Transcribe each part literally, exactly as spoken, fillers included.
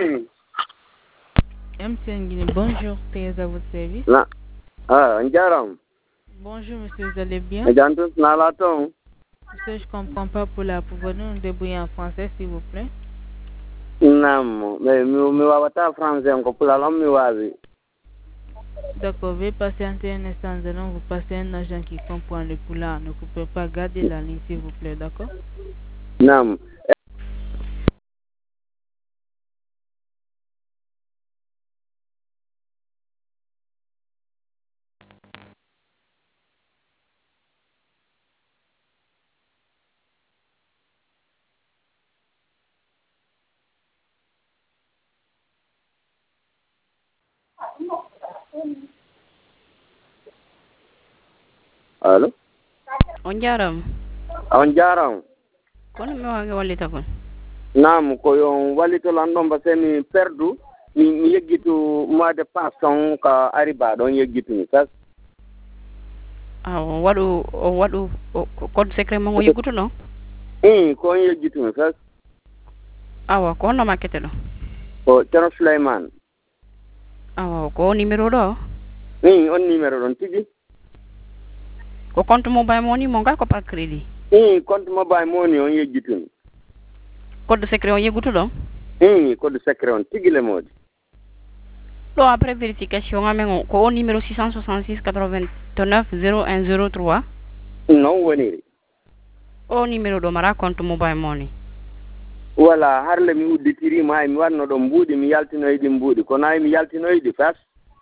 M T N Guinée, bonjour, T S à votre service. Na, ah, Ndiaram. Bonjour, monsieur, vous allez bien? Jantus Nalaton. Monsieur, je comprends pas pour la pour nous débrouiller en français, s'il vous plaît. Non, mais mi wawata français encore pour la langue mi wazi. D'accord, veuillez patienter un instant, nous allons vous passer un agent qui comprend le poula. Ne coupez pas, gardez la ligne, s'il vous plaît, d'accord? Non. Allo? On jaram. On jaram. Kono mi wange wallita kon. Nam ko yon wallito landon ba semi perdu mi mi yeggitu mois de passon ka ariba don yeggitu mi tas. Ah wadu wadu code secret mo ngo yegutu no? Eh ko yeggitu mi tas. Awa ko no makete do. Ko Tero Sulaiman. Awa ko numéro do? Eh on numéro don tigi. Ko compte mobile money mo ngal ko par crédit. Eh compte mobile money on yeggitu. Code secret on yegutu do? Eh code secret on tigi le modi. Do après vérification amengo ko numéro six cent soixante-six quatre-vingt-neuf zéro un zéro trois. Non woni. O numéro do mara compte mobile money. Wala harle mi udditiri ma mi wanno do mbuudi mi yaltinoydi mbuudi ko nay mi yaltinoydi fas.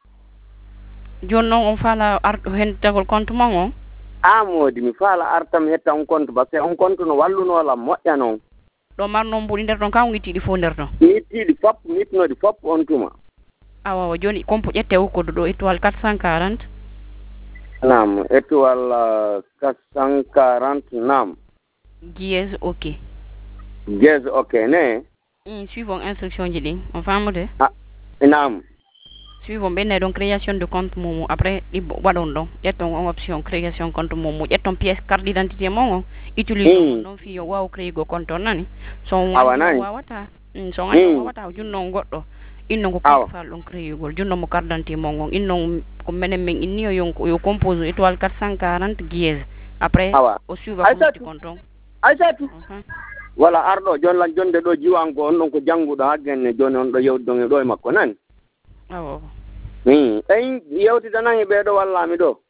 Jonno on fala art hen tagol compte mango. Amodi mi fala artam hetta on compte parce que on compte no walluno la moƴƴa non. Do marno mbudi nder don kam ngitidi fo nder don. Ngitidi fop ngitnodi fop on tuma. Awa joni kompo ƴette o ko do étoile quatre cent quarante. Nam étoile quatre cent quarante nam. Dièse OK. Dièse OK ne? Mm, suivons instruction ji din on famude. Ah nam. Suivons ben donc création de compte momo après i wadon don ƴetton on option création compte momo ƴetton pièce carte d'identité mon utilise non fi yo waw créer go compte nani so wawata so ngani wawata junno goddo inno ko fal on créer gol junno mo carte d'identité mon inno ko menen men inni yo yon yo compose étoile quatre cent quarante dièse après au suivant compte compte aysatu wala ardo jon lan jonde do jiwango on don ko jangudo haggenne joni on do yewdo do e makko nan. Awo. Hmm, ay yewti danangi be do walla mi do.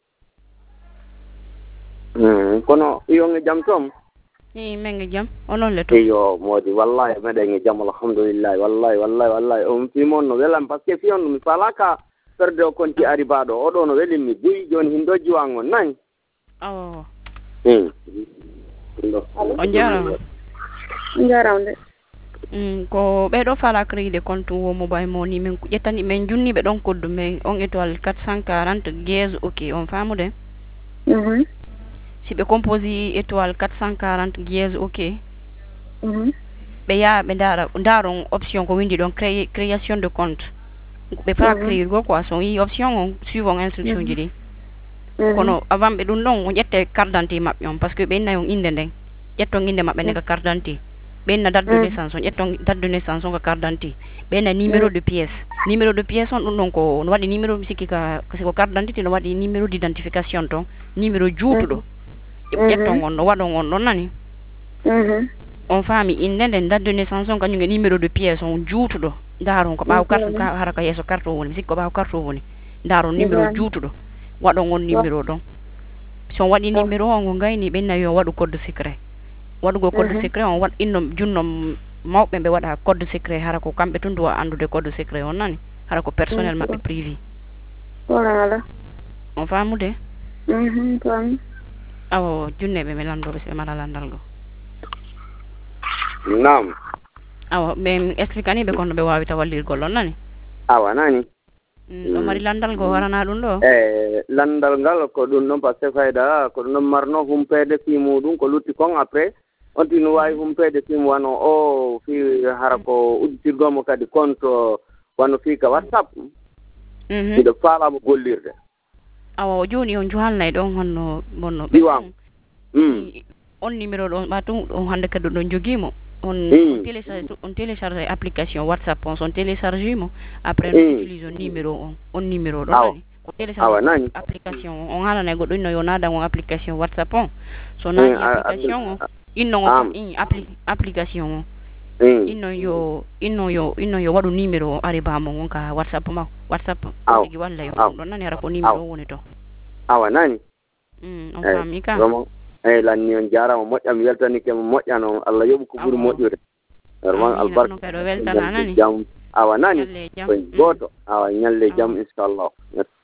Hmm, kono yo ngi jam tom. Ni mengi jam, onon le to. Yo modi wallahi mede ngi jam alhamdulillah wallahi wallahi wallahi on fi mon no welam parce que fi on mi falaka perde o konti aribado o do no welim mi buyi joni hindo jiwango nan. Awo. Hmm. On jaram. Jaram de. Mm, ko be do fala créer de compte wo mobile money men ƴettani men junni be don code men on étoile quatre cent quarante dièse OK on famude. Mhm. Si be composé étoile quatre cent quarante dièse OK. Mhm. Be ya be dara daron option ko windi don créer création de compte. Be fa créer go quoi son yi option on suivant instruction ji di. Kono avant be dun non on ƴette carte d'identité mabbe on parce que be nayon inde den ƴetto inde mabbe ne ka carte d'identité. Ben na date de naissance on ƴetton date de naissance on ka carte d'identité ben na numéro de pièce numéro de pièce on ɗum ko no waɗi numéro misiki ka ko carte d'identité no waɗi numéro d'identification ton numéro juutuɗo ƴetton on no waɗon on ɗon nani on faami inde nden date de naissance on kañum e numéro de pièce on juutuɗo ndaron ko ɓaaw carte ka hara ka yeeso carte o woni misiki ko ɓaaw carte o woni ndaron numéro juutuɗo waɗon on numéro ɗon so on waɗi numéro o ngo gayni ɓen nayi o waɗu code secret wadugo code secret on wat inno junno mawbe be wada code secret hara ko kambe tundu andude code secret on nani hara ko personnel mabbe privé wala on famude mhm fam awo junne be melando be mala landal go nam awo be expliquer be kono be wawi tawallir golon nani awa nani do mari landal go warana dum do eh landal gal ko dum non passe fayda ko non marno humpede fi mudum ko lutti kon après on tinu way humpede fi mo wano o fi harako uddirgomo kadi compte wano fi ka whatsapp mhm do fala mo gollirde awo joni on juhalnay don honno bonno diwan mm on numéro don batum on hande kadu don jogimo on, Mm. on télécharge on télécharge application WhatsApp on son télécharge mo après Mm. on utilise on numéro on on numéro do Awa. nani ko télécharge Awa, ko nani? app- application on hala na goddo no yonada on application WhatsApp on so Mm, nani a- application on inno Am. in appli application on Mm. inno yo inno yo inno yo wadu numéro ari ba mo ka WhatsApp ma WhatsApp Aw. tigi walla yo Aw. do nani ara ko numéro Aw. woni to Awa, nani? mm on Eh, fami ka vraiment, eh, lanni on jarama moƴƴa mi weltanike mo moƴƴa noon Allah yoɓi ko ɓuri Awa. moƴƴude vraiment Amina, albarka no kado weltana nani jam awa nani Nyalle jam. koye Mm. goto awa ñalle jam Awa. inchallah.